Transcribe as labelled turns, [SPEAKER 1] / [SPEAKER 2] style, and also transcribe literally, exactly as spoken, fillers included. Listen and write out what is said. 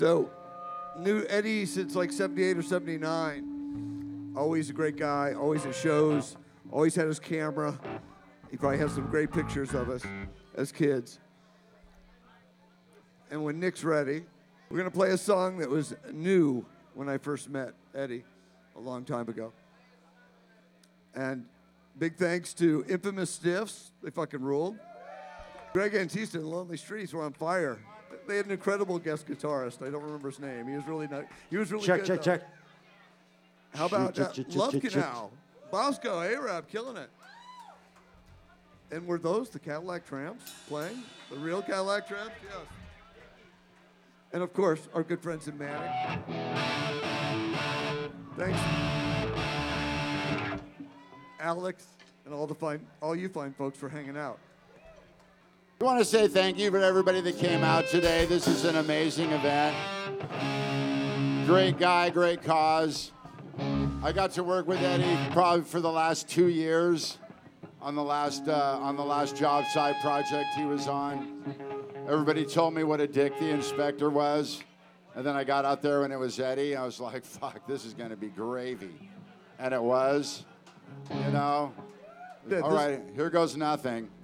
[SPEAKER 1] So, knew Eddie since like seventy-eight or seventy-nine. Always a great guy, always at shows, always had his camera. He probably has some great pictures of us as kids. And when Nick's ready, we're going to play a song that was new when I first met Eddie a long time ago. And big thanks to Infamous Stiffs. They fucking ruled. Greg Antista and Lonely Streets were on fire. They had an incredible guest guitarist. I don't remember his name. He was really nice. He was really
[SPEAKER 2] check,
[SPEAKER 1] good.
[SPEAKER 2] Check,
[SPEAKER 1] though.
[SPEAKER 2] check, check.
[SPEAKER 1] How about uh,
[SPEAKER 2] Check, check,
[SPEAKER 1] Love
[SPEAKER 2] check, check,
[SPEAKER 1] Canal? Bosco, A-Rap, killing it. And were those the Cadillac Tramps playing? The real Cadillac Tramps? Yes. And of course, our good friends in Manic. Thanks, Alex, and all the fine, all you fine folks for hanging out.
[SPEAKER 3] I want to say thank you for everybody that came out today. This is an amazing event. Great guy, great cause. I got to work with Eddie probably for the last two years on the last uh, on the last job site project he was on. Everybody told me what a dick the inspector was, and then I got out there and it was Eddie. I was like, "Fuck, this is gonna be gravy," and it was. You know.
[SPEAKER 1] Yeah,
[SPEAKER 3] All
[SPEAKER 1] this-
[SPEAKER 3] right, here goes nothing.